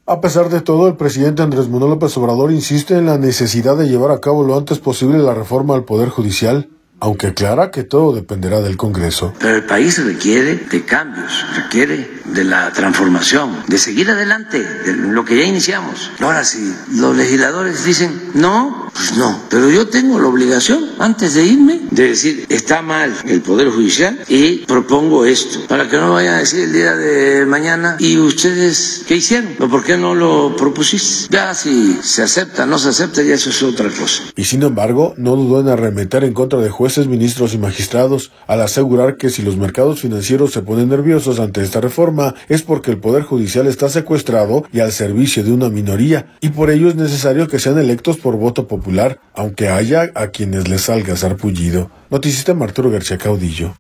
A pesar de todo, el presidente Andrés Manuel López Obrador insiste en la necesidad de llevar a cabo lo antes posible la reforma al Poder Judicial, aunque aclara que todo dependerá del Congreso. Pero el país requiere de cambios, requiere de la transformación, de seguir adelante, de lo que ya iniciamos. Ahora, si los legisladores dicen no, pues no. Pero yo tengo la obligación, antes de irme, de decir, está mal el Poder Judicial y propongo esto, para que no vayan a decir el día de mañana, ¿y ustedes qué hicieron? ¿O por qué no lo propusiste? Ya si se acepta, no se acepta, ya eso es otra cosa. Y sin embargo, no dudó en arremeter en contra de jueces, ministros y magistrados, al asegurar que si los mercados financieros se ponen nerviosos ante esta reforma, es porque el Poder Judicial está secuestrado y al servicio de una minoría, y por ello es necesario que sean electos por voto popular, aunque haya a quienes les salga sarpullido. Noticista Arturo García Caudillo.